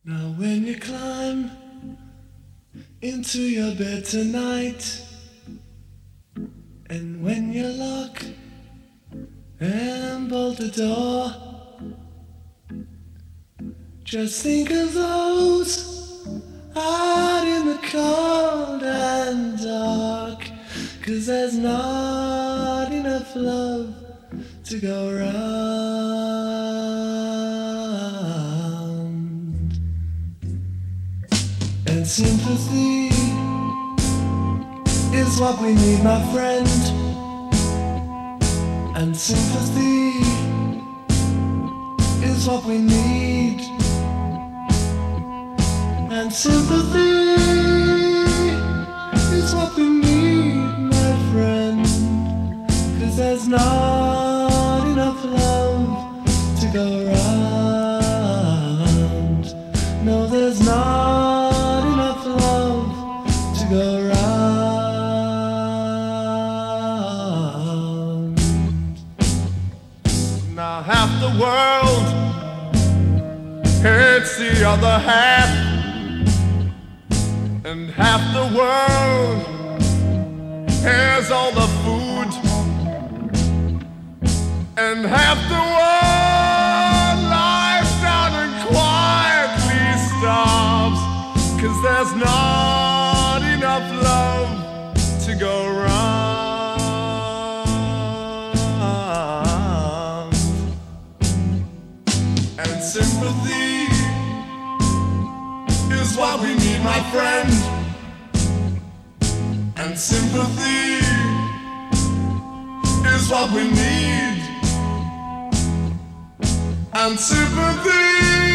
Now when you climb into your bed tonight, and when you lock and bolt the door, just think of those out in the cold and dark, 'cause there's not enough love to go round. And sympathy is what we need, my friend. And sympathy is what we need. And sympathy is what we need, my friend. 'Cause there's not enough love to go round. No, there's not enough love to go round. Now half the world hates the other half, and half the world has all the food, and half the world lies down and quietly starves, 'cause there's not enough love to go round. And sympathy is what we need, my friend. And sympathy is what we need. And sympathy